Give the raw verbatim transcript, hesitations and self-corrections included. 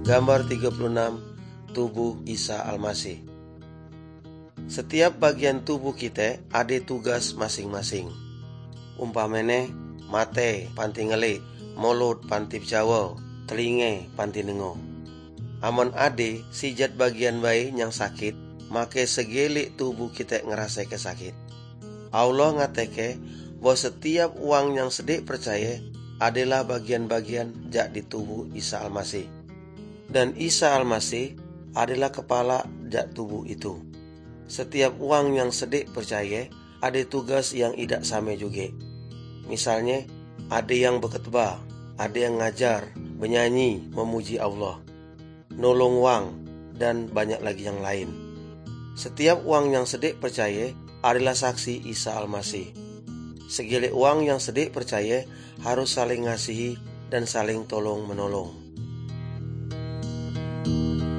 Gambar tiga puluh enam, tubuh Isa Almasih. Setiap bagian tubuh kita ada tugas masing-masing. Umpamane mate panti ngelik, mulut panti Jawa, telinga panti nengo. Amun ade sijat bagian bayi yang sakit, make segelik tubuh kita ngerasa kesakit. Allah ngateke bahwa setiap uang yang sedik percaya adalah bagian-bagian jak di tubuh Isa Almasih. Dan Isa Almasih adalah kepala jak tubuh itu. Setiap uang yang sedik percaya ada tugas yang tidak sama juga. Misalnya ada yang berkhotbah, ada yang ngajar, menyanyi, memuji Allah, nolong uang, dan banyak lagi yang lain. Setiap uang yang sedik percaya adalah saksi Isa Almasih. Segelik uang yang sedik percaya harus saling ngasihi dan saling tolong menolong.